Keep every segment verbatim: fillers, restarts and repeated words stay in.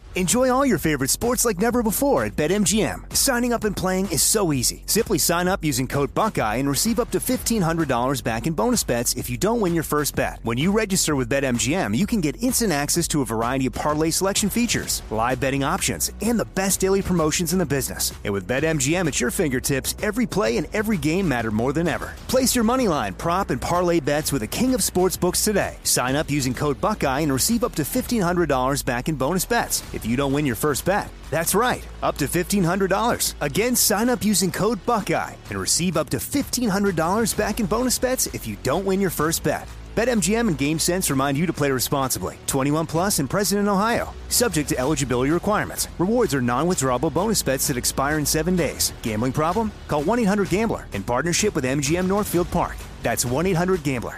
Enjoy all your favorite sports like never before at BetMGM. Signing up and playing is so easy. Simply sign up using code Buckeye and receive up to fifteen hundred dollars back in bonus bets if you don't win your first bet. When you register with BetMGM, you can get instant access to a variety of parlay selection features, live betting options, and the best daily promotions in the business. And with BetMGM at your fingertips, every play and every game matter more than ever. Place your moneyline, prop, and parlay bets with the king of sportsbooks today. Sign up using code Buckeye and receive up to fifteen hundred dollars back in bonus bets if you don't win your first bet. That's right, up to fifteen hundred dollars. Again, sign up using code Buckeye and receive up to fifteen hundred dollars back in bonus bets if you don't win your first bet. BetMGM and GameSense remind you to play responsibly. twenty-one plus and present in Ohio. Subject to eligibility requirements. Rewards are non-withdrawable bonus bets that expire in seven days. Gambling problem? Call one eight hundred gambler in partnership with M G M Northfield Park. That's one eight hundred gambler.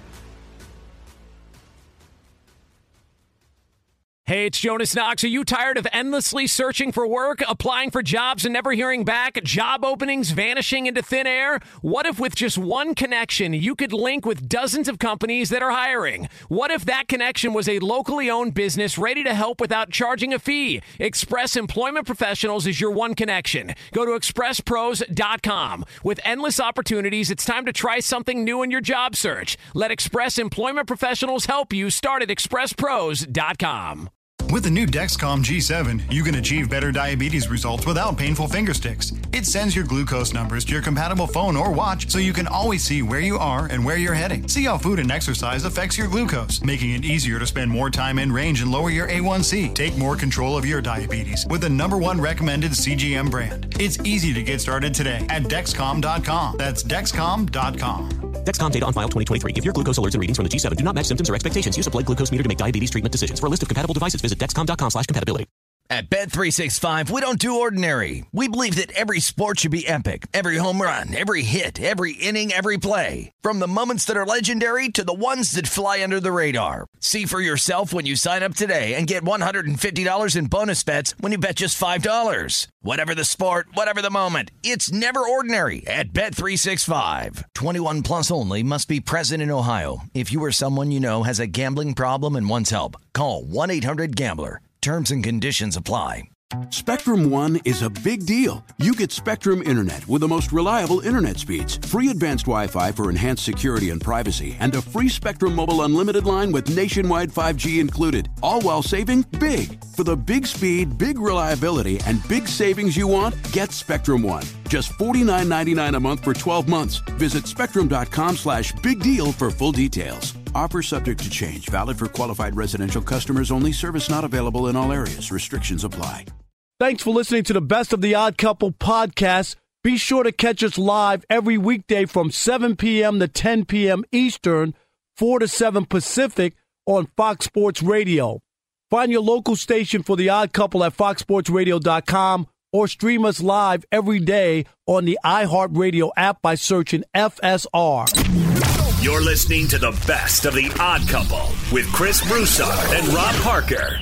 Hey, it's Jonas Knox. Are you tired of endlessly searching for work, applying for jobs and never hearing back, job openings vanishing into thin air? What if with just one connection, you could link with dozens of companies that are hiring? What if that connection was a locally owned business ready to help without charging a fee? Express Employment Professionals is your one connection. Go to express pros dot com. With endless opportunities, it's time to try something new in your job search. Let Express Employment Professionals help you start at express pros dot com. With the new Dexcom G seven, you can achieve better diabetes results without painful finger sticks. It sends your glucose numbers to your compatible phone or watch so you can always see where you are and where you're heading. See how food and exercise affects your glucose, making it easier to spend more time in range and lower your A one C. Take more control of your diabetes with the number one recommended C G M brand. It's easy to get started today at Dexcom dot com. That's Dexcom dot com. Dexcom data on file twenty twenty-three. If your glucose alerts and readings from the G seven do not match symptoms or expectations, use a blood glucose meter to make diabetes treatment decisions. For a list of compatible devices, visit Dexcom dot com slash compatibility. At Bet three sixty-five, we don't do ordinary. We believe that every sport should be epic. Every home run, every hit, every inning, every play. From the moments that are legendary to the ones that fly under the radar. See for yourself when you sign up today and get one hundred fifty dollars in bonus bets when you bet just five dollars. Whatever the sport, whatever the moment, it's never ordinary at Bet three sixty-five. twenty-one plus only. Must be present in Ohio. If you or someone you know has a gambling problem and wants help, call one eight hundred gambler. Terms and conditions apply. Spectrum One is a big deal. You get Spectrum Internet with the most reliable internet speeds, free advanced Wi-Fi for enhanced security and privacy, and a free Spectrum Mobile Unlimited line with nationwide five G included, all while saving big. For the big speed, big reliability, and big savings you want, get Spectrum One. Just forty-nine ninety-nine a month for twelve months. Visit spectrum dot com slash big deal for full details. Offer subject to change. Valid for qualified residential customers only. Service not available in all areas. Restrictions apply. Thanks for listening to the Best of the Odd Couple podcast. Be sure to catch us live every weekday from seven p.m. to ten p.m. Eastern, four to seven Pacific on Fox Sports Radio. Find your local station for the Odd Couple at fox sports radio dot com or stream us live every day on the iHeartRadio app by searching F S R. You're listening to the Best of the Odd Couple with Chris Broussard and Rob Parker.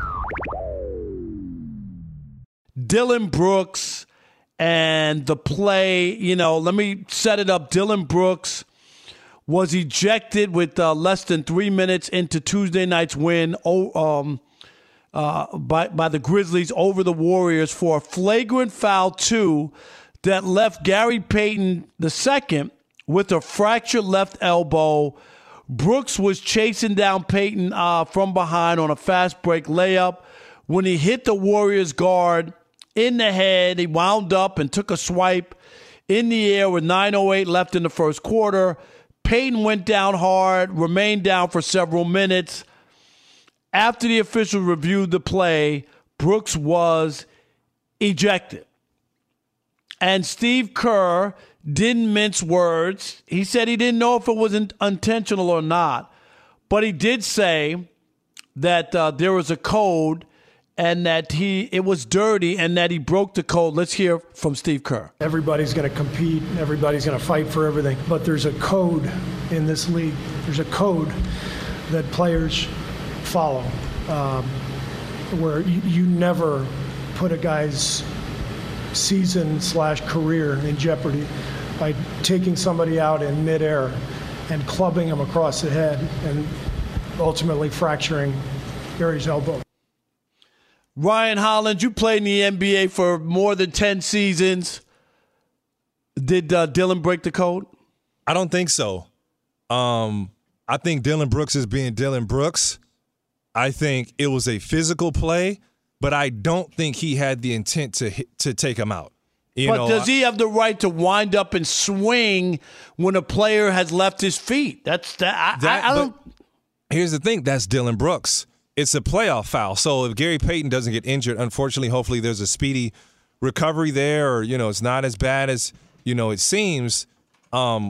Dylan Brooks and the play, you know, let me set it up. Dylan Brooks was ejected with uh, less than three minutes into Tuesday night's win oh, um, uh, by, by the Grizzlies over the Warriors for a flagrant foul two that left Gary Payton the second with a fractured left elbow. Brooks was chasing down Payton uh, from behind on a fast break layup. When he hit the Warriors guard in the head, he wound up and took a swipe in the air with nine oh eight left in the first quarter. Payton went down hard, remained down for several minutes. After the officials reviewed the play, Brooks was ejected. And Steve Kerr didn't mince words. He said he didn't know if it was intentional or not, but he did say that uh, there was a code and that he it was dirty and that he broke the code. Let's hear from Steve Kerr. Everybody's going to compete. Everybody's going to fight for everything. But there's a code in this league. There's a code that players follow um, where you, you never put a guy's season slash career in jeopardy by taking somebody out in midair and clubbing him across the head and ultimately fracturing Gary's elbow. Ryan Hollins, you played in the N B A for more than ten seasons. Did uh, Dillon break the code? I don't think so. Um, I think Dillon Brooks is being Dillon Brooks. I think it was a physical play, but I don't think he had the intent to hit, to take him out. You but know, does he have the right to wind up and swing when a player has left his feet? That's that. I, that I, I don't. Here's the thing. That's Dillon Brooks. It's a playoff foul. So if Gary Payton doesn't get injured, unfortunately, hopefully there's a speedy recovery there, or, you know, it's not as bad as, you know, it seems. Um,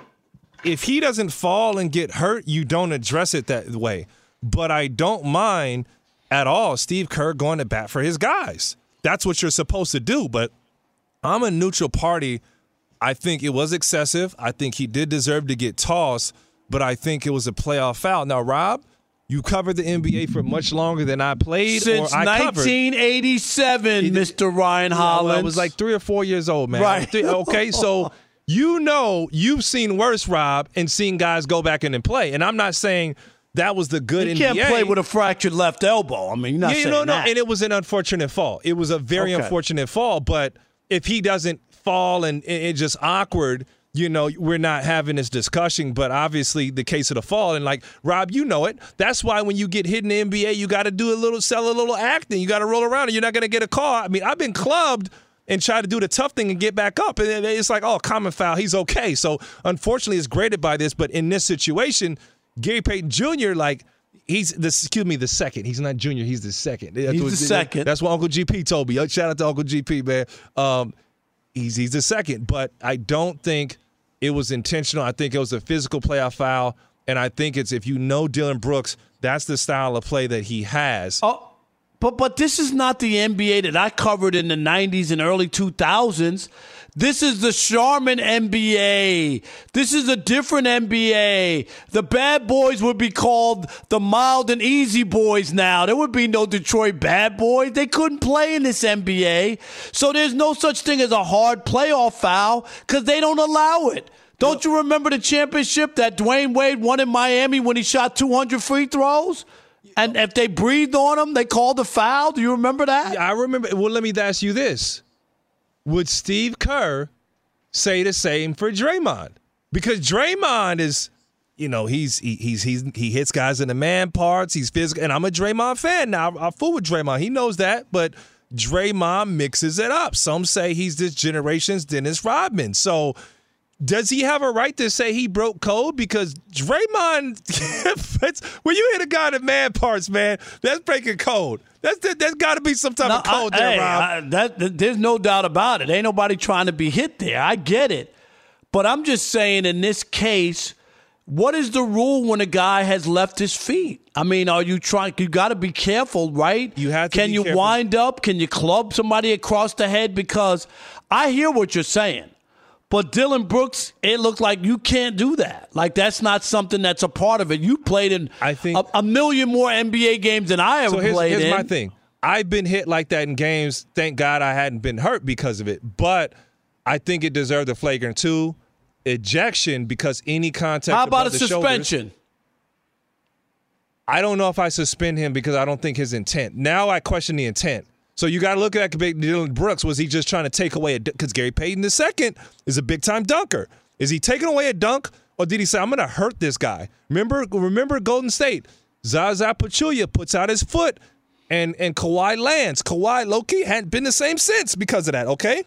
if he doesn't fall and get hurt, you don't address it that way. But I don't mind at all Steve Kerr going to bat for his guys. That's what you're supposed to do. But I'm a neutral party. I think it was excessive. I think he did deserve to get tossed, but I think it was a playoff foul. Now, Rob, you covered the N B A for much longer than I played Since or I nineteen eighty-seven, covered. Mister Ryan Yeah, Hollins. well, I was like three or four years old, man. Right. Three, okay, so you know you've seen worse, Rob, and seen guys go back in and play. And I'm not saying that was the good you N B A. can't play with a fractured left elbow. I mean, you're not yeah, saying no, no, that. and it was an unfortunate fall. It was a very Okay. unfortunate fall, but if he doesn't fall and it's just awkward, you know, we're not having this discussion. But obviously the case of the fall, and like, Rob, you know it. That's why when you get hit in the N B A, you got to do a little, sell a little acting. You got to roll around and you're not going to get a call. I mean, I've been clubbed and try to do the tough thing and get back up. And it's like, oh, common foul, he's okay. So unfortunately it's graded by this. But in this situation, Gary Payton Junior, like, he's the excuse me, the second. He's not junior. He's the second. That's He's what, the second. That's what Uncle G P told me. Shout out to Uncle G P, man. Um, he's he's the second, but I don't think it was intentional. I think it was a physical playoff foul, and I think it's if you know Dillon Brooks, that's the style of play that he has. Oh, but but this is not the N B A that I covered in the nineties and early two thousands. This is the Charmin N B A. This is a different N B A. The bad boys would be called the mild and easy boys now. There would be no Detroit bad boys. They couldn't play in this N B A. So there's no such thing as a hard playoff foul because they don't allow it. Don't you remember the championship that Dwayne Wade won in Miami when he shot two hundred free throws? And if they breathed on him, they called a foul. Do you remember that? I remember. Well, let me ask you this. Would Steve Kerr say the same for Draymond? Because Draymond is, you know, he's he, he's he's he hits guys in the man parts. He's physical, and I'm a Draymond fan. Now I, I fool with Draymond. He knows that, but Draymond mixes it up. Some say he's this generation's Dennis Rodman. So does he have a right to say he broke code? Because Draymond, when you hit a guy in the man parts, man, that's breaking code. That's There's got to be some type No, of code I, there, hey, Rob. I, that, that, there's no doubt about it. Ain't nobody trying to be hit there. I get it. But I'm just saying in this case, what is the rule when a guy has left his feet? I mean, are you trying? You got to be careful, right? You have to Can be you careful. wind up? Can you club somebody across the head? Because I hear what you're saying. But Dillon Brooks, it looked like you can't do that. Like, that's not something that's a part of it. You played in I think, a, a million more N B A games than I ever so here's, played here's in. my thing. I've been hit like that in games. Thank God I hadn't been hurt because of it. But I think it deserved a flagrant two ejection because any contact How about above a the suspension? shoulders, I don't know if I suspend him because I don't think his intent. Now I question the intent. So you got to look at Dillon Brooks. Was he just trying to take away a dunk? Because Gary Payton the second is a big-time dunker. Is he taking away a dunk, or did he say, I'm going to hurt this guy? Remember remember Golden State. Zaza Pachulia puts out his foot, and, and Kawhi lands. Kawhi, low-key, hadn't been the same since because of that, okay?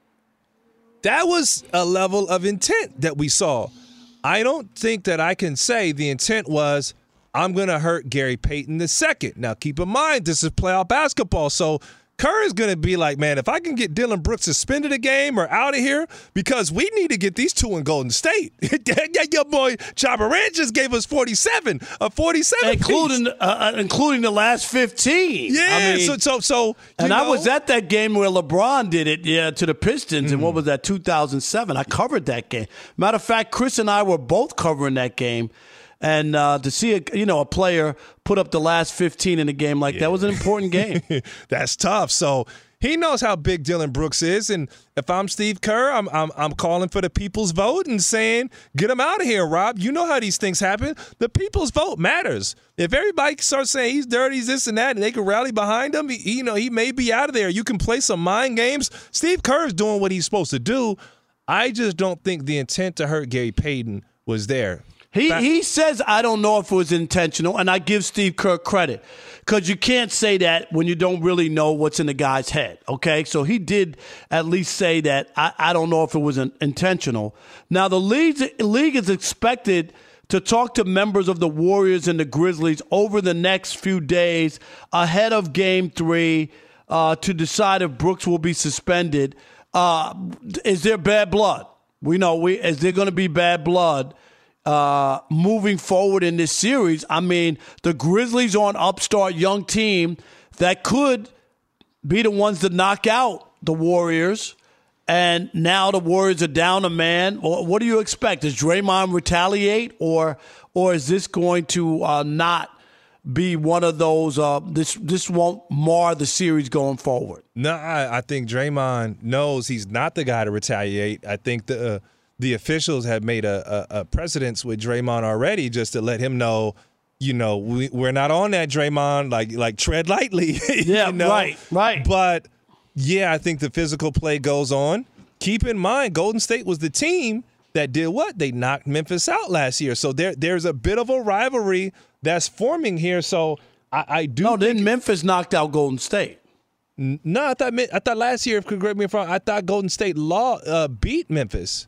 That was a level of intent that we saw. I don't think that I can say the intent was, I'm going to hurt Gary Payton the second. Now, keep in mind, this is playoff basketball, so Kerr is going to be like, man, if I can get Dillon Brooks suspended a game or out of here, because we need to get these two in Golden State. Your boy Ja Morant just gave us forty-seven, a forty-seven including piece. uh, including the last fifteen. Yeah, I mean, so so so. And know, I was at that game where LeBron did it, yeah, to the Pistons. Mm-hmm. And what was that? two thousand seven. I covered that game. Matter of fact, Chris and I were both covering that game. And uh, to see a you know a player put up the last fifteen in a game like yeah. that was an important game. That's tough. So He knows how big Dillon Brooks is, and if I'm Steve Kerr, I'm I'm I'm calling for the people's vote and saying, get him out of here, Rob. You know how these things happen. The people's vote matters. If everybody starts saying he's dirty, he's this and that, and they can rally behind him, he, you know, he may be out of there. You can play some mind games. Steve Kerr's doing what he's supposed to do. I just don't think the intent to hurt Gary Payton was there. He Back- he says, I don't know if it was intentional, and I give Steve Kerr credit because you can't say that when you don't really know what's in the guy's head, okay? So he did at least say that, I, I don't know if it was an, intentional. Now, the league, league is expected to talk to members of the Warriors and the Grizzlies over the next few days ahead of Game three uh, to decide if Brooks will be suspended. Uh, is there bad blood? We know, we is there going to be bad blood? Uh, moving forward in this series? I mean, the Grizzlies are an upstart young team that could be the ones to knock out the Warriors, and now the Warriors are down a man. What do you expect? Does Draymond retaliate, or or is this going to uh, not be one of those? Uh, this this won't mar the series going forward. No, I, I think Draymond knows he's not the guy to retaliate. I think the. Uh, The officials have made a, a, a precedence with Draymond already, just to let him know, you know, we, we're not on that, Draymond. Like, like tread lightly. Yeah, you know? right, right. But yeah, I think the physical play goes on. Keep in mind, Golden State was the team that did what? They knocked Memphis out last year. So there, there's a bit of a rivalry that's forming here. So I, I do. No, think then Memphis knocked out Golden State. No, I thought I thought last year, if you correct me if I'm wrong, I thought Golden State law uh, beat Memphis.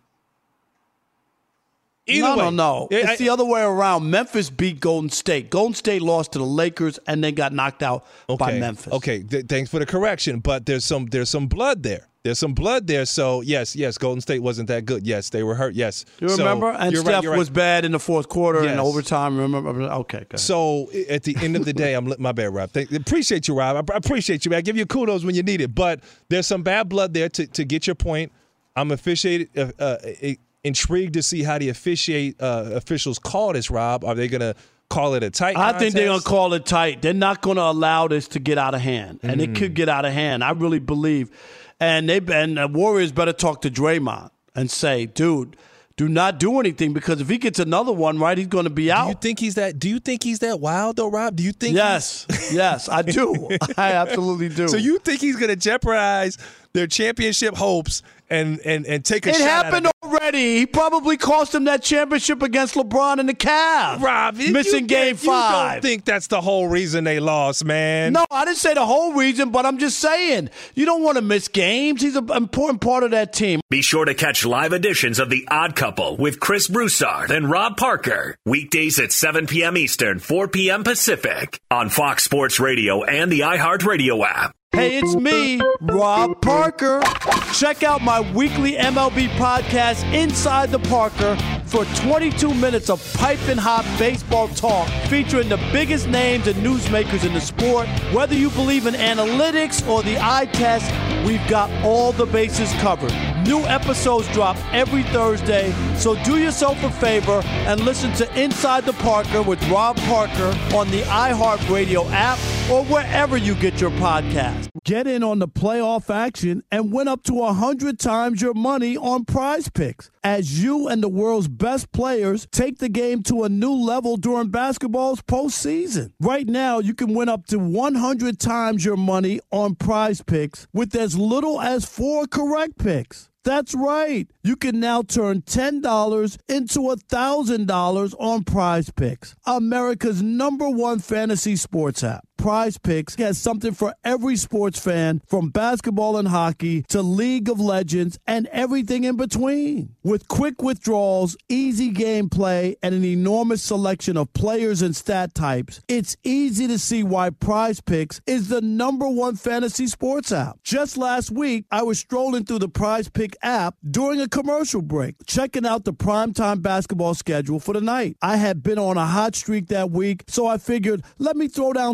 Either no, way. no, no. It's I, the other way around. Memphis beat Golden State. Golden State lost to the Lakers and then got knocked out okay, by Memphis. Okay, Th- thanks for the correction. But there's some there's some blood there. There's some blood there. So, yes, yes, Golden State wasn't that good. Yes, they were hurt. Yes. You so, remember? And you're Steph right, right. was bad in the fourth quarter yes. and overtime. Remember? Okay, go ahead. So, at the end of the day, I'm my bad, Rob. Thank, appreciate you, Rob. I appreciate you, man. I give you kudos when you need it. But there's some bad blood there to, to get your point. I'm officiated. Uh, uh, intrigued to see how the officiate uh, officials call this, Rob. Are they going to call it a tight I contest? think they're going to call it tight. They're not going to allow this to get out of hand. And Mm. it could get out of hand. I really believe. And they and the Warriors better talk to Draymond and say, dude, do not do anything, because if he gets another one, right, he's going to be out. Do you think he's that do you think he's that wild though, Rob? Do you think Yes. yes, I do. I absolutely do. So you think he's going to jeopardize their championship hopes and and and take a It shot happened at already. He probably cost them that championship against LeBron and the Cavs. Rob, missing you game can't- five. You don't think that's the whole reason they lost, man? No, I didn't say the whole reason, but I'm just saying you don't want to miss games. He's an important part of that team. Be sure to catch live editions of The Odd Couple with Chris Broussard and Rob Parker. Weekdays at seven p.m. Eastern, four p.m. Pacific on Fox Sports Radio and the iHeartRadio app. Hey, it's me, Rob Parker. Check out my weekly M L B podcast, Inside the Parker, for twenty-two minutes of piping hot baseball talk featuring the biggest names and newsmakers in the sport. Whether you believe in analytics or the eye test, we've got all the bases covered. New episodes drop every Thursday, so do yourself a favor and listen to Inside the Parker with Rob Parker on the iHeartRadio app or wherever you get your podcast. Get in on the playoff action and win up to one hundred times your money on Prize Picks as you and the world's best players take the game to a new level during basketball's postseason. Right now, you can win up to one hundred times your money on Prize Picks with as little as four correct picks. That's right. You can now turn ten dollars into one thousand dollars on Prize Picks, America's number one fantasy sports app. Prize Picks has something for every sports fan, from basketball and hockey to League of Legends and everything in between. With quick withdrawals, easy gameplay, and an enormous selection of players and stat types, it's easy to see why Prize Picks is the number one fantasy sports app. Just last week, I was strolling through the Prize Pick app during a commercial break, checking out the primetime basketball schedule for the night. I had been on a hot streak that week, so I figured, let me throw down ten dollars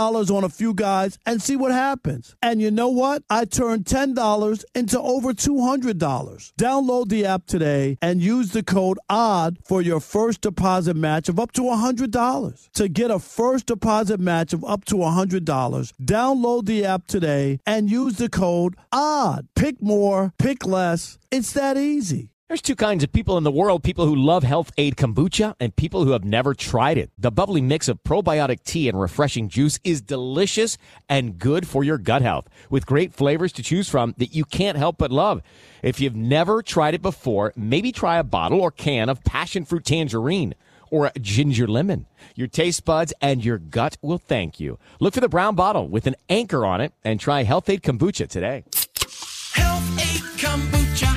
dollars on a few guys and see what happens. And you know what? I turned ten dollars into over two hundred dollars. Download the app today and use the code O D D for your first deposit match of up to one hundred dollars. To get a first deposit match of up to one hundred dollars, download the app today and use the code O D D. Pick more, pick less. It's that easy. There's two kinds of people in the world, people who love Health Aid Kombucha and people who have never tried it. The bubbly mix of probiotic tea and refreshing juice is delicious and good for your gut health, with great flavors to choose from that you can't help but love. If you've never tried it before, maybe try a bottle or can of passion fruit tangerine or a ginger lemon. Your taste buds and your gut will thank you. Look for the brown bottle with an anchor on it and try Health Aid Kombucha today. Health Aid Kombucha.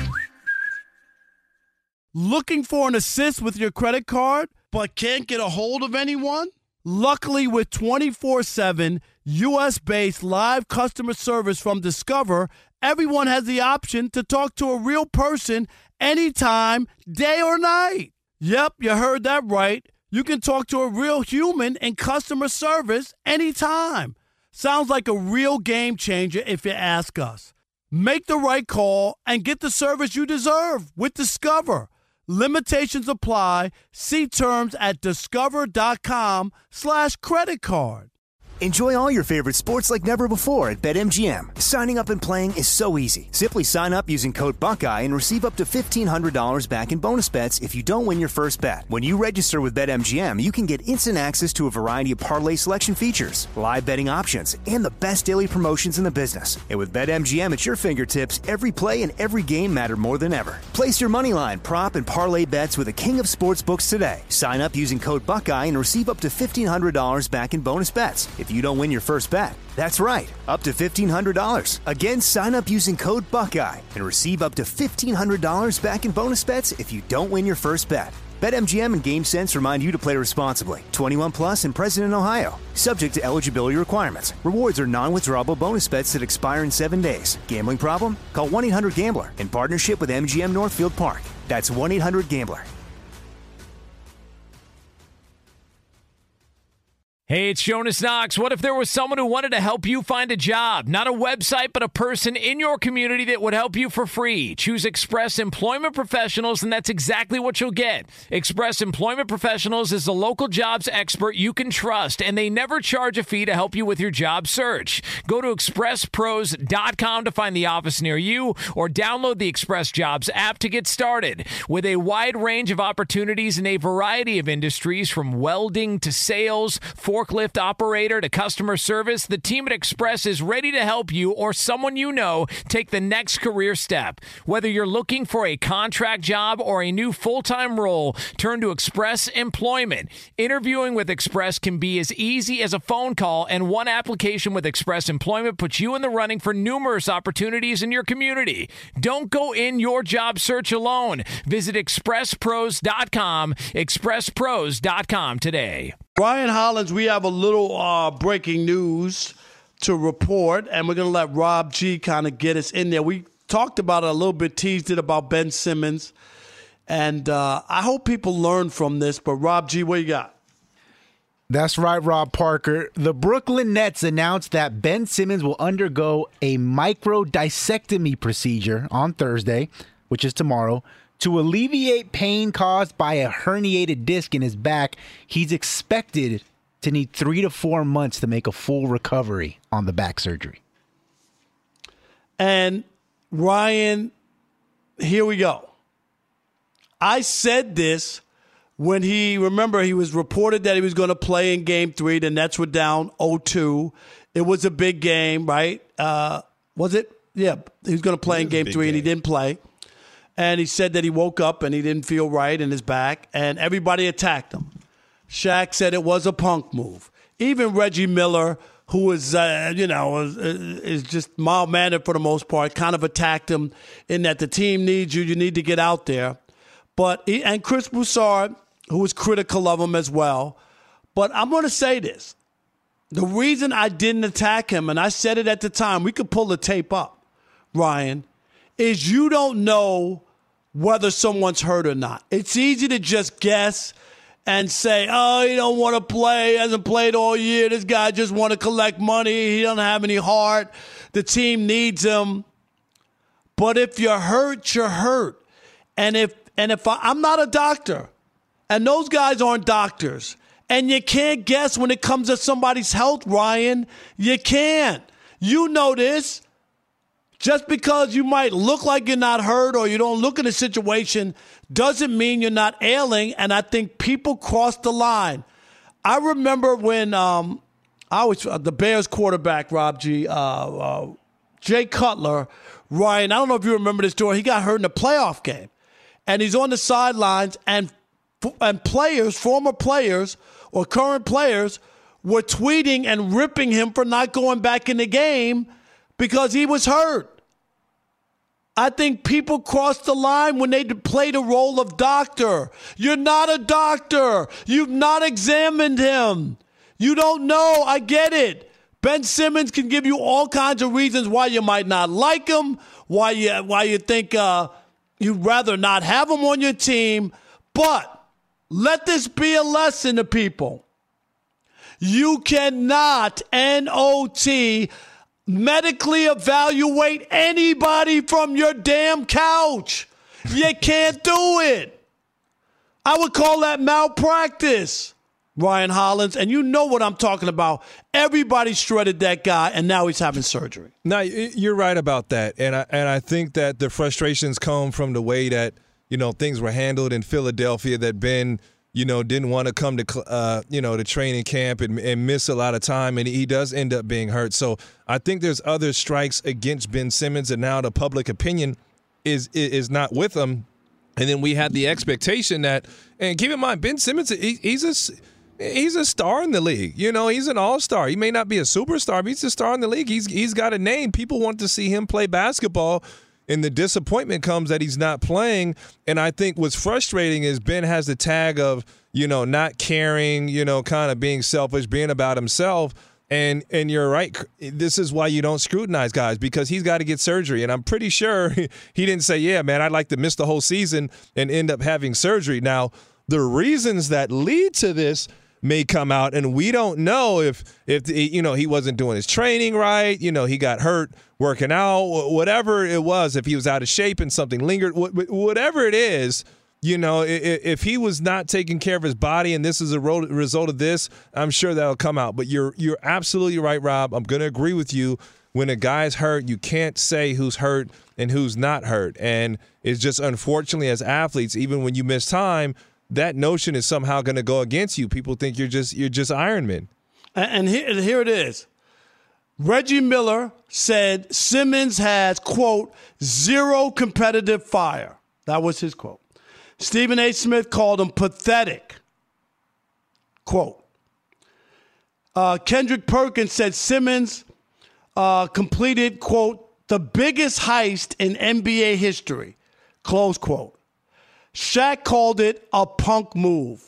Looking for an assist with your credit card, but can't get a hold of anyone? Luckily, with twenty-four seven U S-based live customer service from Discover, everyone has the option to talk to a real person anytime, day or night. Yep, you heard that right. You can talk to a real human in customer service anytime. Sounds like a real game changer if you ask us. Make the right call and get the service you deserve with Discover. Limitations apply. See terms at discover.com slash credit card. Enjoy all your favorite sports like never before at BetMGM. Signing up and playing is so easy. Simply sign up using code Buckeye and receive up to fifteen hundred dollars back in bonus bets if you don't win your first bet. When you register with BetMGM, you can get instant access to a variety of parlay selection features, live betting options, and the best daily promotions in the business. And with BetMGM at your fingertips, every play and every game matter more than ever. Place your moneyline, prop, and parlay bets with the king of sportsbooks today. Sign up using code Buckeye and receive up to fifteen hundred dollars back in bonus bets if you don't win your first bet. That's right, up to fifteen hundred dollars. Again, sign up using code Buckeye and receive up to fifteen hundred dollars back in bonus bets if you don't win your first bet. BetMGM and GameSense remind you to play responsibly. twenty-one plus and present in Ohio. Subject to eligibility requirements. Rewards are non-withdrawable bonus bets that expire in seven days. Gambling problem? Call one eight hundred gambler in partnership with M G M Northfield Park. That's one eight hundred gambler. Hey, it's Jonas Knox. What if there was someone who wanted to help you find a job? Not a website, but a person in your community that would help you for free. Choose Express Employment Professionals, and that's exactly what you'll get. Express Employment Professionals is the local jobs expert you can trust, and they never charge a fee to help you with your job search. Go to express pros dot com to find the office near you, or download the Express Jobs app to get started. With a wide range of opportunities in a variety of industries, from welding to sales, for forklift operator to customer service, the team at Express is ready to help you or someone you know take the next career step. Whether you're looking for a contract job or a new full-time role, turn to Express Employment. Interviewing with Express can be as easy as a phone call, and one application with Express Employment puts you in the running for numerous opportunities in your community. Don't go in your job search alone. Visit express pros dot com, express pros dot com today. Ryan Hollins, we have a little uh, breaking news to report, and we're going to let Rob G kind of get us in there. We talked about it a little bit, teased it about Ben Simmons, and uh, I hope people learn from this, but Rob G, what you got? That's right, Rob Parker. The Brooklyn Nets announced that Ben Simmons will undergo a microdiscectomy procedure on Thursday, which is tomorrow, to alleviate pain caused by a herniated disc in his back. He's expected to need three to four months to make a full recovery on the back surgery. And Ryan, here we go. I said this when he, remember, he was reported that he was going to play in game three. The Nets were down oh two. It was a big game, right? Uh, was it? Yeah, he was going to play in game three, game. and he didn't play. And he said that he woke up and he didn't feel right in his back, and everybody attacked him. Shaq said it was a punk move. Even Reggie Miller, who is, uh, you know, is, is just mild-mannered for the most part, kind of attacked him in that the team needs you, you need to get out there. But he, and Chris Broussard, who was critical of him as well. But I'm going to say this. The reason I didn't attack him, and I said it at the time, we could pull the tape up, Ryan, is you don't know whether someone's hurt or not. It's easy to just guess and say, oh, he don't want to play, he hasn't played all year, this guy just want to collect money, he doesn't have any heart, the team needs him. But if you're hurt, you're hurt. And if and if I, I'm not a doctor, and those guys aren't doctors, and you can't guess when it comes to somebody's health, Ryan, you can't. You know this. Just because you might look like you're not hurt or you don't look in a situation doesn't mean you're not ailing, and I think people cross the line. I remember when um, I was uh, the Bears quarterback, Rob G, uh, uh, Jay Cutler, Ryan, I don't know if you remember this story. He got hurt in a playoff game, and he's on the sidelines, and and players, former players or current players, were tweeting and ripping him for not going back in the game because he was hurt. I think people cross the line when they play the role of doctor. You're not a doctor. You've not examined him. You don't know. I get it. Ben Simmons can give you all kinds of reasons why you might not like him, why you, why you think uh, you'd rather not have him on your team. But let this be a lesson to people. You cannot, N O T, medically evaluate anybody from your damn couch. You can't do it. I would call that malpractice, Ryan Hollins, and you know what I'm talking about. Everybody shredded that guy, and now he's having surgery. No, you're right about that, and I and I think that the frustrations come from the way that, you know, things were handled in Philadelphia, that Ben, you know, didn't want to come to, uh, you know, to training camp and, and miss a lot of time, and he does end up being hurt. So I think there's other strikes against Ben Simmons, and now the public opinion is is not with him. And then we had the expectation that, and keep in mind, Ben Simmons, he, he's a he's a star in the league. You know, he's an all-star. He may not be a superstar, but he's a star in the league. He's he's got a name. People want to see him play basketball. And the disappointment comes that he's not playing. And I think what's frustrating is Ben has the tag of, you know, not caring, you know, kind of being selfish, being about himself. And and you're right. This is why you don't scrutinize guys, because he's got to get surgery. And I'm pretty sure he didn't say, yeah, man, I'd like to miss the whole season and end up having surgery. Now, the reasons that lead to this may come out, and we don't know if, if you know, he wasn't doing his training right, you know, he got hurt working out, whatever it was, if he was out of shape and something lingered, whatever it is, you know, if he was not taking care of his body and this is a result of this, I'm sure that'll come out. But you're you're absolutely right, Rob. I'm going to agree with you. When a guy's hurt, you can't say who's hurt and who's not hurt. And it's just, unfortunately, as athletes, even when you miss time, that notion is somehow going to go against you. People think you're just you're just Iron Man. And here, here it is. Reggie Miller said Simmons has, quote, zero competitive fire. That was his quote. Stephen A. Smith called him pathetic. Quote. Uh, Kendrick Perkins said Simmons uh, completed, quote, the biggest heist in N B A history. Close quote. Shaq called it a punk move.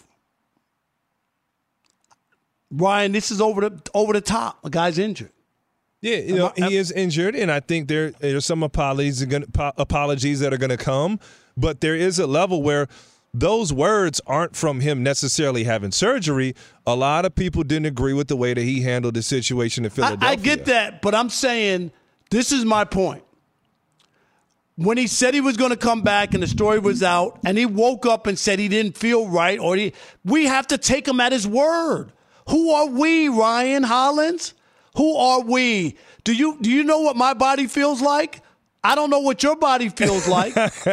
Ryan, this is over the over the top. A guy's injured. Yeah, you know, he is injured, and I think there there's some apologies apologies that are going to come, but there is a level where those words aren't from him necessarily having surgery. A lot of people didn't agree with the way that he handled the situation in Philadelphia. I, I get that, but I'm saying this is my point. When he said he was going to come back and the story was out, and he woke up and said he didn't feel right, or he, we have to take him at his word. Who are we, Ryan Hollins? Who are we? Do you do you know what my body feels like? I don't know what your body feels like.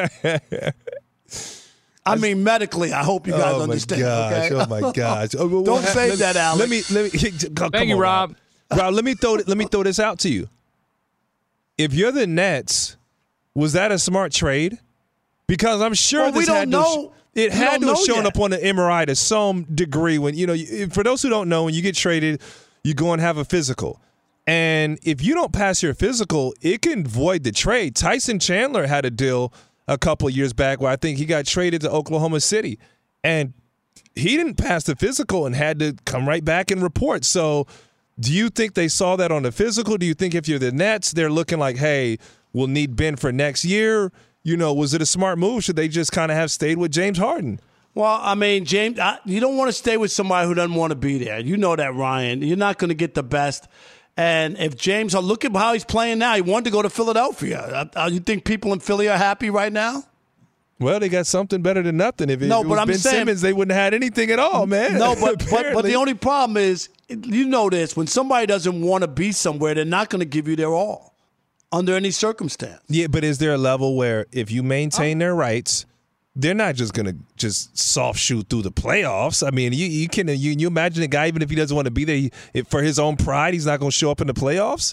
I mean, medically, I hope you guys oh understand. Gosh, okay? Oh my gosh! Oh, don't say let, that, Alex. Let me let me. Come Thank you, on, Rob. Rob. Rob, let me throw let me throw this out to you. If you're the Nets, was that a smart trade? Because I'm sure well, this we don't had know. To, it we had to have shown yet. up on the M R I to some degree. When you know, for those who don't know, when you get traded, you go and have a physical. And if you don't pass your physical, it can void the trade. Tyson Chandler had a deal a couple of years back where I think he got traded to Oklahoma City. And he didn't pass the physical and had to come right back and report. So do you think they saw that on the physical? Do you think if you're the Nets, they're looking like, hey, we'll need Ben for next year? You know, was it a smart move? Should they just kind of have stayed with James Harden? Well, I mean, James, I, you don't want to stay with somebody who doesn't want to be there. You know that, Ryan. You're not going to get the best. And if James, look at how he's playing now. He wanted to go to Philadelphia. Uh, you think people in Philly are happy right now? Well, they got something better than nothing. If it, no, if it but was I'm Ben saying, Simmons, they wouldn't have had anything at all, man. No, but, but but the only problem is, you know this, when somebody doesn't want to be somewhere, they're not going to give you their all under any circumstance. Yeah, but is there a level where if you maintain oh. their rights, they're not just going to just soft shoot through the playoffs? I mean, you you can you, you imagine a guy, even if he doesn't want to be there, he, if for his own pride, he's not going to show up in the playoffs?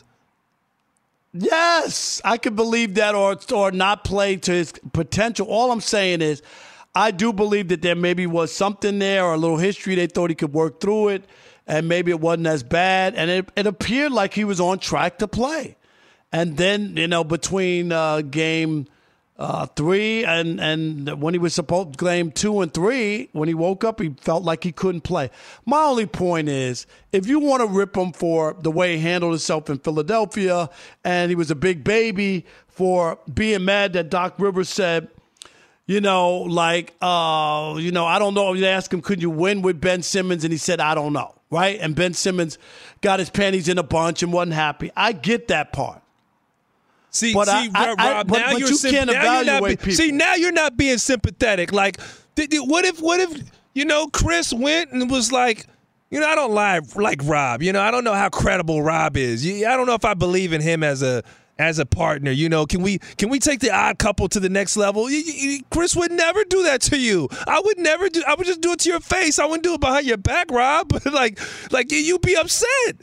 Yes, I could believe that, or or not play to his potential. All I'm saying is, I do believe that there maybe was something there or a little history. They thought he could work through it, and maybe it wasn't as bad. And it, it appeared like he was on track to play. And then, you know, between uh, game uh, three and, and when he was supposed to game two and three, when he woke up, he felt like he couldn't play. My only point is, if you want to rip him for the way he handled himself in Philadelphia, and he was a big baby for being mad that Doc Rivers said, you know, like, uh, you know, I don't know. You asked him, could you win with Ben Simmons? And he said, I don't know, right? And Ben Simmons got his panties in a bunch and wasn't happy. I get that part. See, but see, I, I, Rob, I, but, now but you're you sim- can't now evaluate you're not be- people. See, now you're not being sympathetic. Like, th- th- what if, what if, you know, Chris went and was like, you know, I don't lie like Rob. You know, I don't know how credible Rob is. I don't know if I believe in him as a as a partner. You know, can we can we take the odd couple to the next level? Chris would never do that to you. I would never do. I would just do it to your face. I wouldn't do it behind your back, Rob. like, like you'd be upset.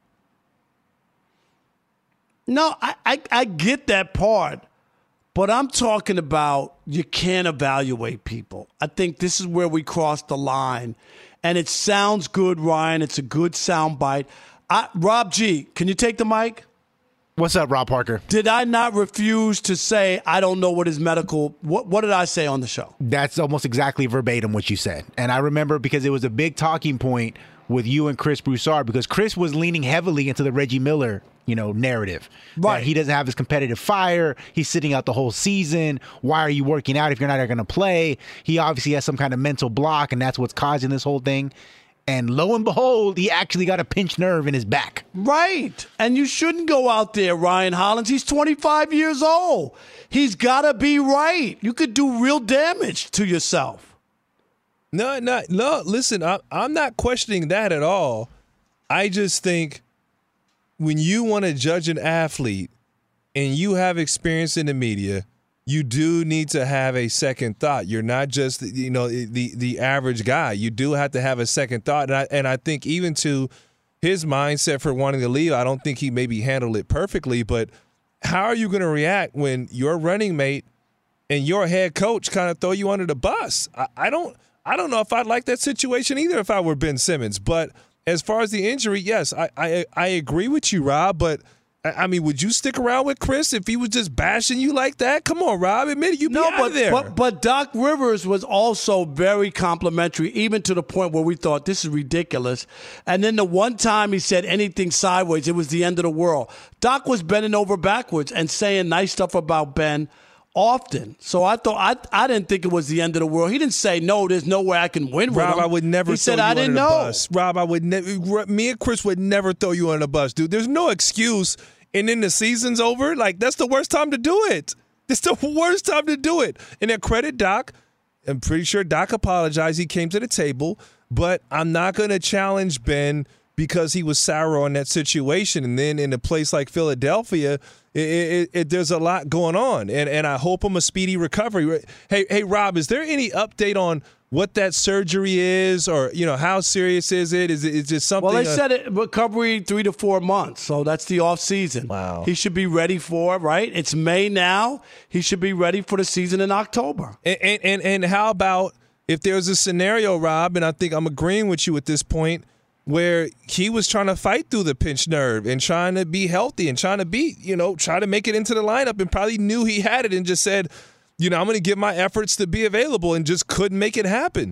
No, I, I, I get that part, but I'm talking about you can't evaluate people. I think this is where we crossed the line, and it sounds good, Ryan. It's a good sound bite. I, Rob G, can you take the mic? What's up, Rob Parker? Did I not refuse to say I don't know what his medical – what What did I say on the show? That's almost exactly verbatim what you said. And I remember because it was a big talking point with you and Chris Broussard, because Chris was leaning heavily into the Reggie Miller – you know, narrative. Right. That he doesn't have his competitive fire. He's sitting out the whole season. Why are you working out if you're not going to play? He obviously has some kind of mental block, and that's what's causing this whole thing. And lo and behold, he actually got a pinched nerve in his back. Right. And you shouldn't go out there, Ryan Hollins. He's twenty-five years old. He's got to be right. You could do real damage to yourself. No, no, no. Listen, I, I'm not questioning that at all. I just think when you want to judge an athlete and you have experience in the media, you do need to have a second thought. You're not just, you know, the the average guy. You do have to have a second thought. And I, and I think even to his mindset for wanting to leave, I don't think he maybe handled it perfectly. But how are you going to react when your running mate and your head coach kind of throw you under the bus? I, I don't I don't know if I'd like that situation either if I were Ben Simmons. But as far as the injury, yes, I, I I agree with you, Rob. But, I mean, would you stick around with Chris if he was just bashing you like that? Come on, Rob. Admit it. You'd be no, out but, of there. But, but Doc Rivers was also very complimentary, even to the point where we thought this is ridiculous. And then the one time he said anything sideways, it was the end of the world. Doc was bending over backwards and saying nice stuff about Ben often. So I thought I I didn't think it was the end of the world. He didn't say, no, there's no way I can win with Rob, him. I would never he throw said, you I under didn't the know. bus. Rob, I would never. Me and Chris would never throw you under the bus, dude. There's no excuse. And then the season's over. Like, that's the worst time to do it. It's the worst time to do it. And then credit Doc. I'm pretty sure Doc apologized. He came to the table. But I'm not going to challenge Ben because he was sour on that situation. And then in a place like Philadelphia, it, it, it, there's a lot going on. And and I hope him a speedy recovery. Hey, hey, Rob, is there any update on what that surgery is, or, you know, how serious is it? Is it is it something? Well, they uh, said it recovery three to four months, so that's the off season. Wow. He should be ready for it, right? It's May now. He should be ready for the season in October. And and and, and how about if there's a scenario, Rob, and I think I'm agreeing with you at this point, where he was trying to fight through the pinched nerve and trying to be healthy and trying to be, you know, try to make it into the lineup, and probably knew he had it and just said, you know, I'm going to give my efforts to be available, and just couldn't make it happen.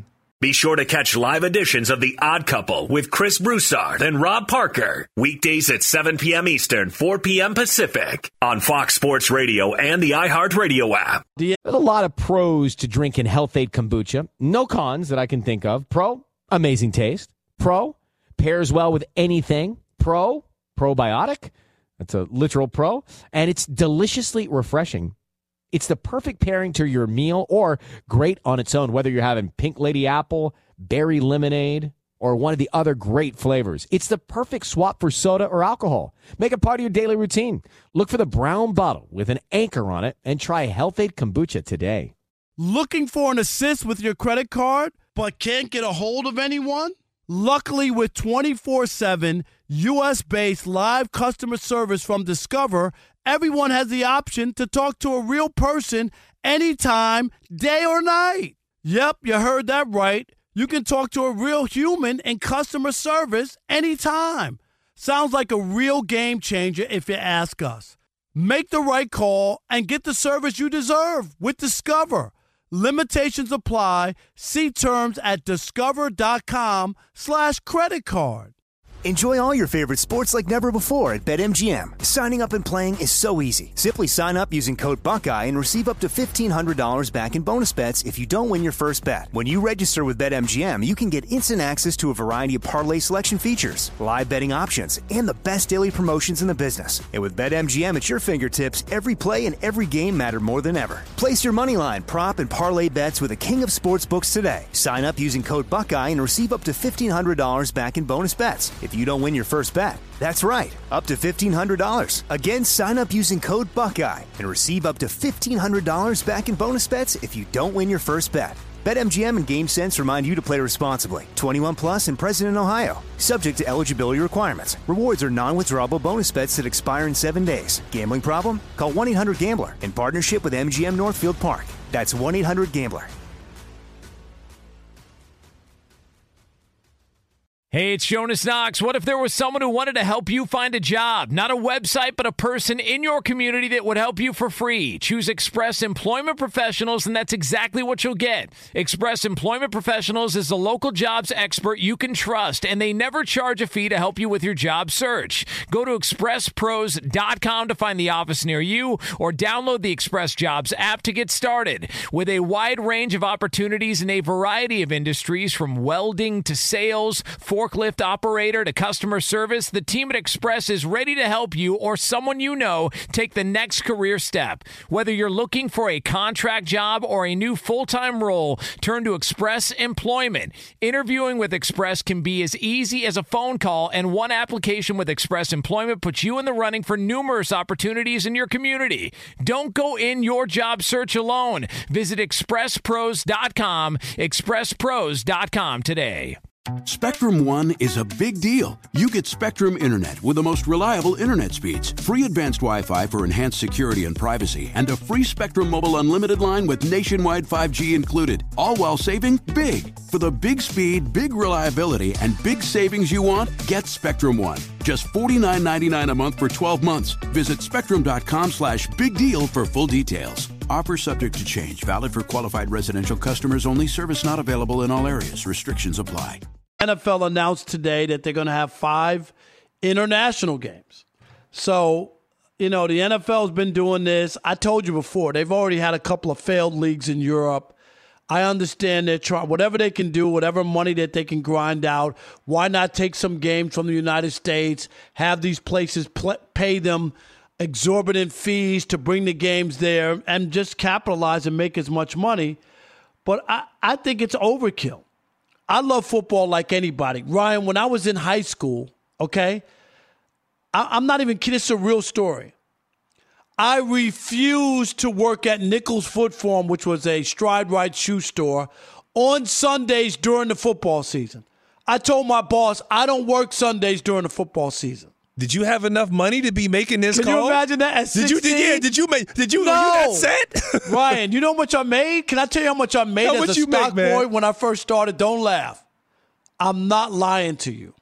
Be sure to catch live editions of The Odd Couple with Chris Broussard and Rob Parker. Weekdays at seven p.m. Eastern, four p.m. Pacific on Fox Sports Radio and the iHeartRadio app. There's a lot of pros to drinking Health Aid Kombucha. No cons that I can think of. Pro, amazing taste. Pro, pairs well with anything. Pro, probiotic. That's a literal pro. And it's deliciously refreshing. It's the perfect pairing to your meal or great on its own, whether you're having Pink Lady Apple, Berry Lemonade, or one of the other great flavors. It's the perfect swap for soda or alcohol. Make it part of your daily routine. Look for the brown bottle with an anchor on it and try Health Aid Kombucha today. Looking for an assist with your credit card but can't get a hold of anyone? Luckily, with twenty-four seven U S-based live customer service from Discover, everyone has the option to talk to a real person anytime, day or night. Yep, you heard that right. You can talk to a real human in customer service anytime. Sounds like a real game changer if you ask us. Make the right call and get the service you deserve with Discover. Limitations apply. See terms at discover.com slash credit card. Enjoy all your favorite sports like never before at BetMGM. Signing up and playing is so easy. Simply sign up using code Buckeye and receive up to fifteen hundred dollars back in bonus bets if you don't win your first bet. When you register with BetMGM, you can get instant access to a variety of parlay selection features, live betting options, and the best daily promotions in the business. And with BetMGM at your fingertips, every play and every game matter more than ever. Place your moneyline, prop, and parlay bets with the king of sportsbooks today. Sign up using code Buckeye and receive up to fifteen hundred dollars back in bonus bets if you don't win your first bet. That's right, up to fifteen hundred dollars. Again, sign up using code Buckeye and receive up to fifteen hundred dollars back in bonus bets if you don't win your first bet. BetMGM and GameSense remind you to play responsibly. twenty-one plus and present in Ohio. Subject to eligibility requirements. Rewards are non-withdrawable bonus bets that expire in seven days. Gambling problem? Call one eight hundred gambler in partnership with M G M Northfield Park. That's one eight hundred gambler. Hey, it's Jonas Knox. What if there was someone who wanted to help you find a job? Not a website, but a person in your community that would help you for free. Choose Express Employment Professionals, and that's exactly what you'll get. Express Employment Professionals is the local jobs expert you can trust, and they never charge a fee to help you with your job search. Go to express pros dot com to find the office near you, or download the Express Jobs app to get started. With a wide range of opportunities in a variety of industries, from welding to sales, for forklift operator to customer service, the team at Express is ready to help you or someone you know take the next career step. Whether you're looking for a contract job or a new full-time role, turn to Express Employment. Interviewing with Express can be as easy as a phone call, and one application with Express Employment puts you in the running for numerous opportunities in your community. Don't go in your job search alone. Visit express pros dot com, express pros dot com today. Spectrum One is a big deal. You get Spectrum Internet with the most reliable internet speeds, free advanced Wi-Fi for enhanced security and privacy, and a free Spectrum Mobile Unlimited line with nationwide five G included, all while saving big. For the big speed, big reliability, and big savings you want, get Spectrum One. Just forty-nine ninety-nine a month for twelve months. Visit spectrum.com slash big deal for full details. Offer subject to change. Valid for qualified residential customers only. Service not available in all areas. Restrictions apply. N F L announced today that they're going to have five international games. So, you know, the N F L has been doing this. I told you before, they've already had a couple of failed leagues in Europe. I understand they're trying, whatever they can do, whatever money that they can grind out, why not take some games from the United States, have these places pl- pay them exorbitant fees to bring the games there and just capitalize and make as much money. But I, I think it's overkill. I love football like anybody. Ryan, when I was in high school, okay, I, I'm not even kidding. It's a real story. I refused to work at Nichols Foot Farm, which was a Stride Right shoe store, on Sundays during the football season. I told my boss, I don't work Sundays during the football season. Did you have enough money to be making this Can call? Can you imagine that at did sixteen? You, did, yeah, did you make? Did you? No. Were you that set? Ryan, you know how much I made? Can I tell you how much I made no, as a stock make, boy when I first started? Don't laugh. I'm not lying to you.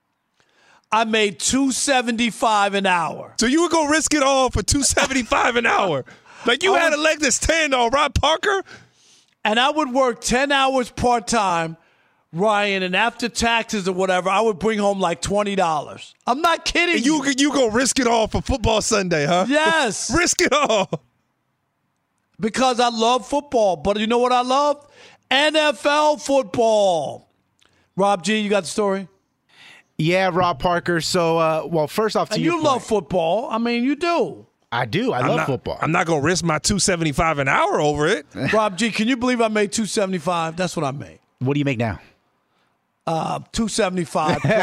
I made two seventy-five an hour. So you would go risk it all for two seventy-five an hour? Like you had a leg to stand on, Rob Parker? And I would work ten hours part-time Ryan, and after taxes or whatever, I would bring home like twenty dollars. I'm not kidding and you. You, you go risk it all for football Sunday, huh? Yes. Risk it all. Because I love football. But you know what I love? N F L football. Rob G, you got the story? Yeah, Rob Parker. So, uh, well, first off, to and your you point, love football. I mean, you do. I do. I I'm love not, football. I'm not going to risk my two seventy-five an hour over it. Rob G, can you believe I made two seventy-five? That's what I made. What do you make now? Uh, two seventy-five. I'm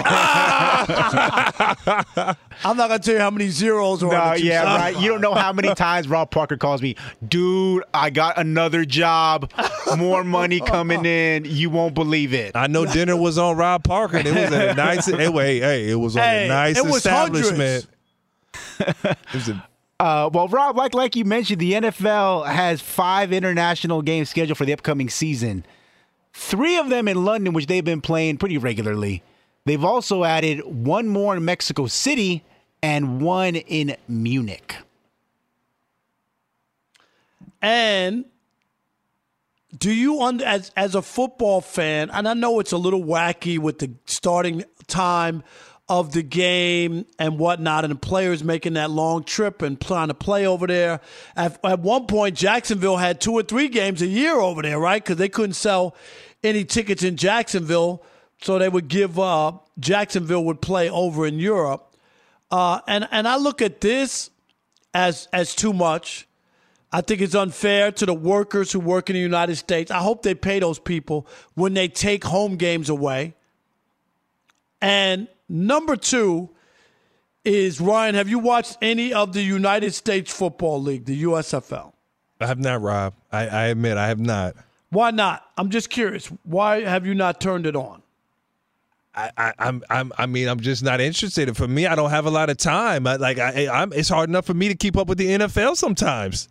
not going to tell you how many zeros are no, on the yeah, right. You don't know how many times Rob Parker calls me, dude, I got another job, more money coming in. You won't believe it. I know dinner was on Rob Parker. And it was at a nice, anyway, hey, it was on hey, a nice it was establishment. It was a, uh, well, Rob, like like you mentioned, the N F L has five international games scheduled for the upcoming season. Three of them in London, which they've been playing pretty regularly. They've also added one more in Mexico City and one in Munich. And do you, as as a football fan, and I know it's a little wacky with the starting time of the game and whatnot, and the players making that long trip and trying to play over there. At, at one point, Jacksonville had two or three games a year over there, right? Because they couldn't sell any tickets in Jacksonville, so they would give uh, Jacksonville would play over in Europe. Uh, and and I look at this as as too much. I think it's unfair to the workers who work in the United States. I hope they pay those people when they take home games away. And number two is, Ryan, have you watched any of the United States Football League, the U S F L? I have not, Rob. I, I admit I have not. Why not? I'm just curious. Why have you not turned it on? I, I, I'm, I'm, I mean, I'm just not interested. For me, I don't have a lot of time. I, like, I, I'm, it's hard enough for me to keep up with the N F L sometimes.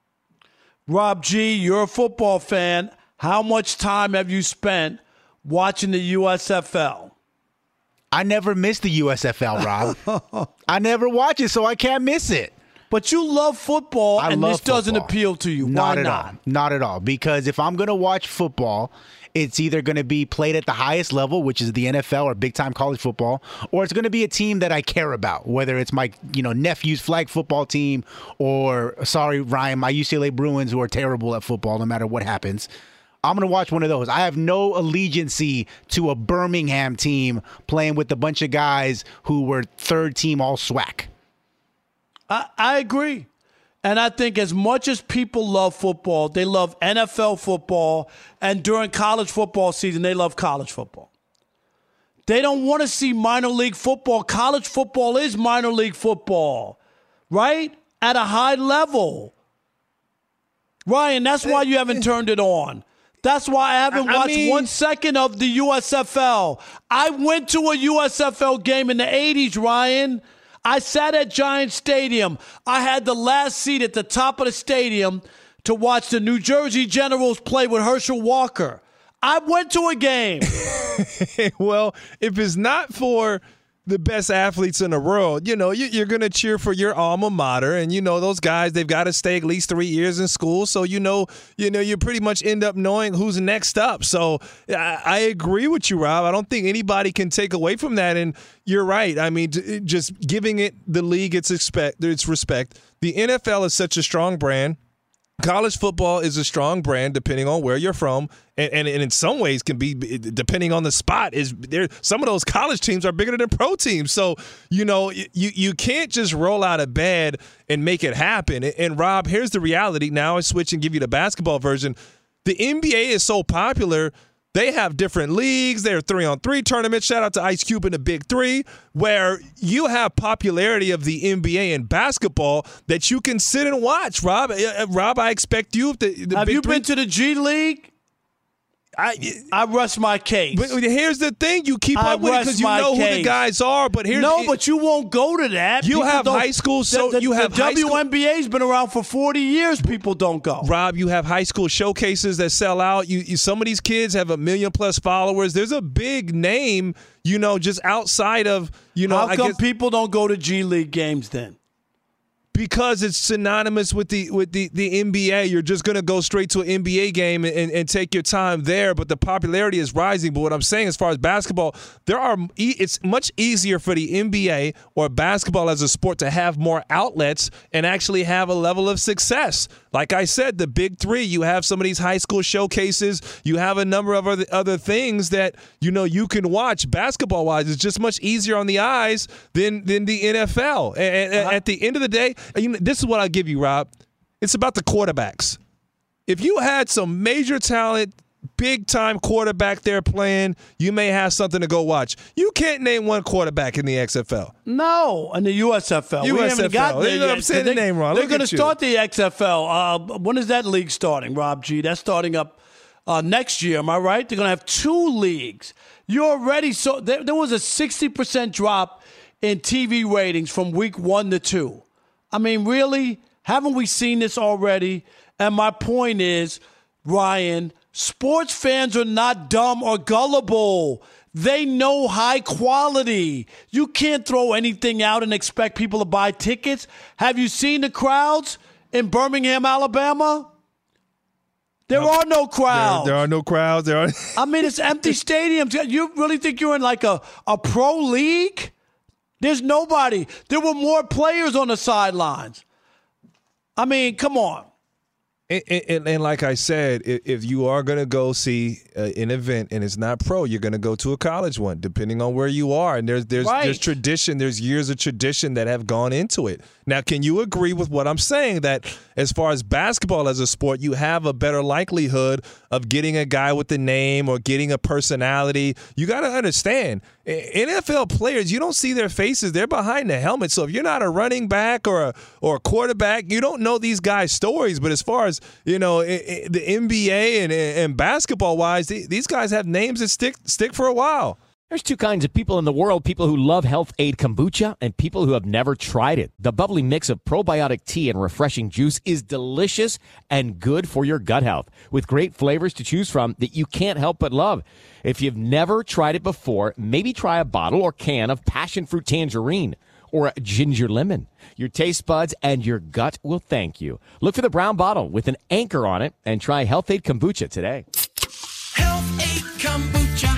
Rob G, you're a football fan. How much time have you spent watching the U S F L? I never miss the U S F L, Rob. I never watch it, so I can't miss it. But you love football, I and love this doesn't football. appeal to you. Not Why at not? all. Not at all. Because if I'm going to watch football, it's either going to be played at the highest level, which is the N F L or big-time college football, or it's going to be a team that I care about, whether it's my you know nephew's flag football team or, sorry, Ryan, my U C L A Bruins, who are terrible at football no matter what happens. I'm going to watch one of those. I have no allegiance to a Birmingham team playing with a bunch of guys who were third team all SWAC. I, I agree. And I think as much as people love football, they love N F L football, and during college football season, they love college football. They don't want to see minor league football. College football is minor league football, right? At a high level. Ryan, that's why you haven't turned it on. That's why I haven't I watched mean, one second of the U S F L. I went to a U S F L game in the eighties, Ryan. I sat at Giant Stadium. I had the last seat at the top of the stadium to watch the New Jersey Generals play with Herschel Walker. I went to a game. Well, if it's not for the best athletes in the world, you know, you, you're going to cheer for your alma mater. And, you know, those guys, they've got to stay at least three years in school. So, you know, you know, you pretty much end up knowing who's next up. So I, I agree with you, Rob. I don't think anybody can take away from that. And you're right. I mean, just giving it the league its, expect, its respect. The N F L is such a strong brand. College football is a strong brand depending on where you're from, and, and, and in some ways can be, depending on the spot, is there. Some of those college teams are bigger than pro teams. So, you know, you, you can't just roll out of bed and make it happen. And, and Rob, here's the reality. Now I switch and give you the basketball version. The N B A is so popular. They have different leagues. They're three-on-three tournaments. Shout out to Ice Cube and the Big Three, where you have popularity of the N B A in basketball that you can sit and watch. Rob, uh, Rob, I expect you. The, the Have Big you Three, been to the G League? I, I rest my case. But here's the thing: you keep I up with it because you rest know my who case. the guys are. But here's no, it, but you won't go to that. You People have don't- high school, so the, the, you have the high school- W N B A's been around for forty years. People don't go. Rob, you have high school showcases that sell out. You, you some of these kids have a million plus followers. There's a big name, you know, just outside of you know. How I come guess, people don't go to G League games then? because it's synonymous with the with the, the N B A. You're just going to go straight to an N B A game and, and take your time there, but the popularity is rising. But what I'm saying as far as basketball, there are it's much easier for the N B A or basketball as a sport to have more outlets and actually have a level of success. Like I said, the big three, you have some of these high school showcases, you have a number of other, other things that, you know, you can watch basketball-wise. It's just much easier on the eyes than, than the N F L. And, and uh-huh. at the end of the day, you know, this is what I'll give you, Rob. It's about the quarterbacks. If you had some major talent, big-time quarterback there playing, you may have something to go watch. You can't name one quarterback in the X F L. No, in the U S F L. U S F L. We haven't got there you know yet. I'm saying they, the name wrong. They're Look going at to you. start the X F L. Uh, when is that league starting, Rob G? That's starting up uh, next year, am I right? They're going to have two leagues. You already saw there, there was a sixty percent drop in T V ratings from week one to two. I mean, really? Haven't we seen this already? And my point is, Ryan, sports fans are not dumb or gullible. They know high quality. You can't throw anything out and expect people to buy tickets. Have you seen the crowds in Birmingham, Alabama? There are no crowds. There, there are no crowds. There are. I mean, it's empty stadiums. You really think you're in like a, a pro league? There's nobody. There were more players on the sidelines. I mean, come on. And, and, and like I said, if you are going to go see an event and it's not pro, you're going to go to a college one, depending on where you are. And there's there's right. there's tradition, there's years of tradition that have gone into it. Now, can you agree with what I'm saying, that as far as basketball as a sport, you have a better likelihood of getting a guy with a name or getting a personality? You got to understand, N F L players, you don't see their faces. They're behind the helmet. So if you're not a running back or a, or a quarterback, you don't know these guys' stories. But as far as, you know, the N B A and, and basketball-wise, these guys have names that stick stick for a while. There's two kinds of people in the world, people who love Health Aid Kombucha and people who have never tried it. The bubbly mix of probiotic tea and refreshing juice is delicious and good for your gut health, with great flavors to choose from that you can't help but love. If you've never tried it before, maybe try a bottle or can of passion fruit tangerine or a ginger lemon. Your taste buds and your gut will thank you. Look for the brown bottle with an anchor on it and try Health Aid Kombucha today. Health Aid Kombucha.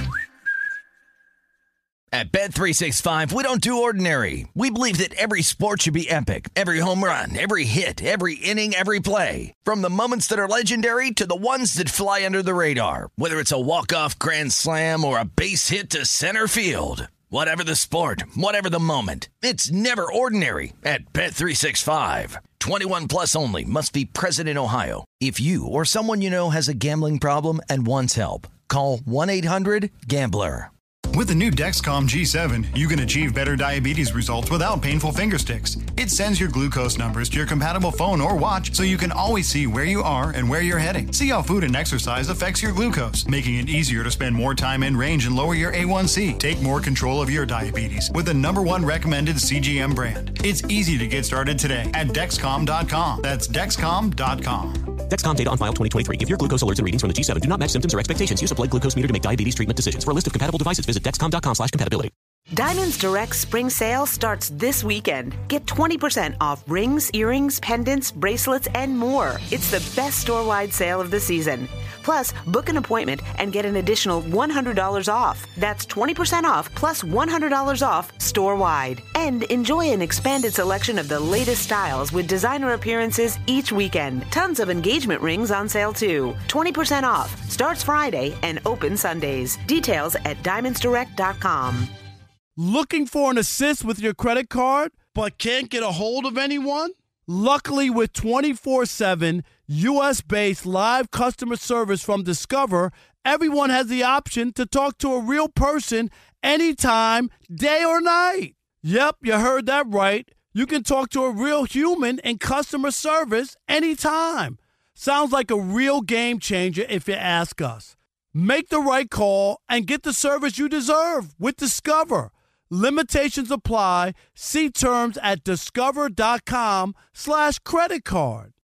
At Bet three sixty-five, we don't do ordinary. We believe that every sport should be epic. Every home run, every hit, every inning, every play. From the moments that are legendary to the ones that fly under the radar. Whether it's a walk-off grand slam or a base hit to center field. Whatever the sport, whatever the moment. It's never ordinary at Bet three sixty-five. twenty-one plus only. Must be present in Ohio. If you or someone you know has a gambling problem and wants help, call one eight hundred gambler. With the new Dexcom G seven, you can achieve better diabetes results without painful finger sticks. It sends your glucose numbers to your compatible phone or watch so you can always see where you are and where you're heading. See how food and exercise affects your glucose, making it easier to spend more time in range and lower your A one C. Take more control of your diabetes with the number one recommended C G M brand. It's easy to get started today at Dexcom dot com. That's Dexcom dot com. Dexcom data on file twenty twenty-three. If your glucose alerts and readings from the G seven do not match symptoms or expectations, use a blood glucose meter to make diabetes treatment decisions. For a list of compatible devices, visit Dexcom dot com slash compatibility. Diamonds Direct spring sale starts this weekend. Get twenty percent off rings, earrings, pendants, bracelets, and more. It's the best store-wide sale of the season. Plus, book an appointment and get an additional one hundred dollars off. That's twenty percent off plus one hundred dollars off store-wide. And enjoy an expanded selection of the latest styles with designer appearances each weekend. Tons of engagement rings on sale too. twenty percent off. Starts Friday and open Sundays. Details at diamonds direct dot com. Looking for an assist with your credit card, but can't get a hold of anyone? Luckily, with twenty-four seven U S-based live customer service from Discover, everyone has the option to talk to a real person anytime, day or night. Yep, you heard that right. You can talk to a real human in customer service anytime. Sounds like a real game changer if you ask us. Make the right call and get the service you deserve with Discover. Limitations apply. See terms at discover.com slash credit card.